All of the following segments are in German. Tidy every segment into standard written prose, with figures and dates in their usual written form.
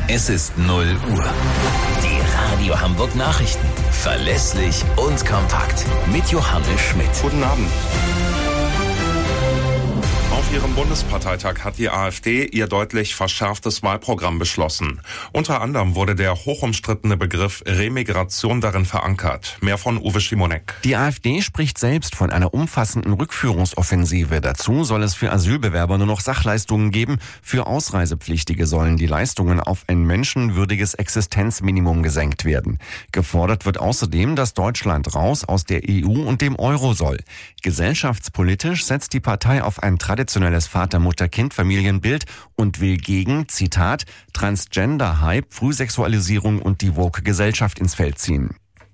Es ist 0 Uhr. Die Radio Hamburg Nachrichten. Verlässlich und kompakt. Mit Johannes Schmidt. Guten Abend. Auf ihrem Bundesparteitag hat die AfD ihr deutlich verschärftes Wahlprogramm beschlossen. Unter anderem wurde der hochumstrittene Begriff Remigration darin verankert. Mehr von Uwe Schimonek. Die AfD spricht selbst von einer umfassenden Rückführungsoffensive. Dazu soll es für Asylbewerber nur noch Sachleistungen geben. Für Ausreisepflichtige sollen die Leistungen auf ein menschenwürdiges Existenzminimum gesenkt werden. Gefordert wird außerdem, dass Deutschland raus aus der EU und dem Euro soll. Gesellschaftspolitisch setzt die Partei auf ein traditionelles Vater-Mutter-Kind-Familienbild und will gegen, Zitat, Transgender-Hype, Frühsexualisierung und die Woke-Gesellschaft ins Feld ziehen.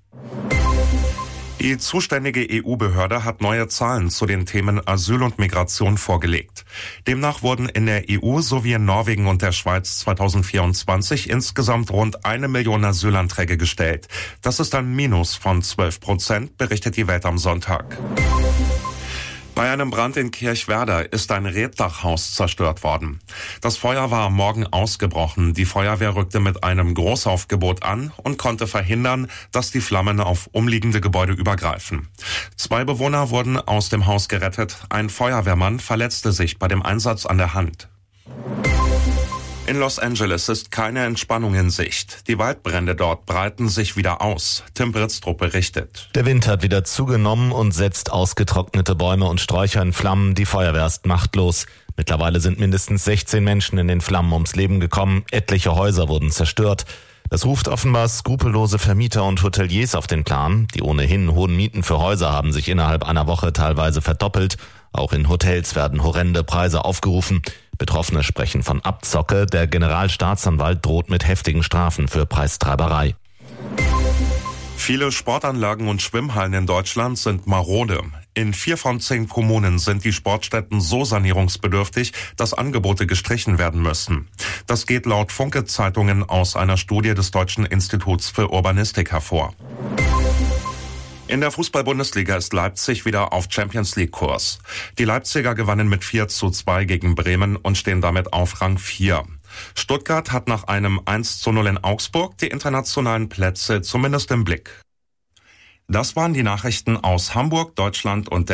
Die zuständige EU-Behörde hat neue Zahlen zu den Themen Asyl und Migration vorgelegt. Demnach wurden in der EU sowie in Norwegen und der Schweiz 2024 insgesamt rund 1 Million Asylanträge gestellt. Das ist ein Minus von 12%, berichtet die Welt am Sonntag. Bei einem Brand in Kirchwerder ist ein Reetdachhaus zerstört worden. Das Feuer war am Morgen ausgebrochen. Die Feuerwehr rückte mit einem Großaufgebot an und konnte verhindern, dass die Flammen auf umliegende Gebäude übergreifen. 2 Bewohner wurden aus dem Haus gerettet. Ein Feuerwehrmann verletzte sich bei dem Einsatz an der Hand. In Los Angeles ist keine Entspannung in Sicht. Die Waldbrände dort breiten sich wieder aus. Tim Britztrup berichtet. Der Wind hat wieder zugenommen und setzt ausgetrocknete Bäume und Sträucher in Flammen. Die Feuerwehr ist machtlos. Mittlerweile sind mindestens 16 Menschen in den Flammen ums Leben gekommen. Etliche Häuser wurden zerstört. Das ruft offenbar skrupellose Vermieter und Hoteliers auf den Plan. Die ohnehin hohen Mieten für Häuser haben sich innerhalb einer Woche teilweise verdoppelt. Auch in Hotels werden horrende Preise aufgerufen. Betroffene sprechen von Abzocke. Der Generalstaatsanwalt droht mit heftigen Strafen für Preistreiberei. Viele Sportanlagen und Schwimmhallen in Deutschland sind marode. In 4 von 10 Kommunen sind die Sportstätten so sanierungsbedürftig, dass Angebote gestrichen werden müssen. Das geht laut Funke-Zeitungen aus einer Studie des Deutschen Instituts für Urbanistik hervor. In der Fußball-Bundesliga ist Leipzig wieder auf Champions-League-Kurs. Die Leipziger gewannen mit 4:2 gegen Bremen und stehen damit auf Rang 4. Stuttgart hat nach einem 1:0 in Augsburg die internationalen Plätze zumindest im Blick. Das waren die Nachrichten aus Hamburg, Deutschland und der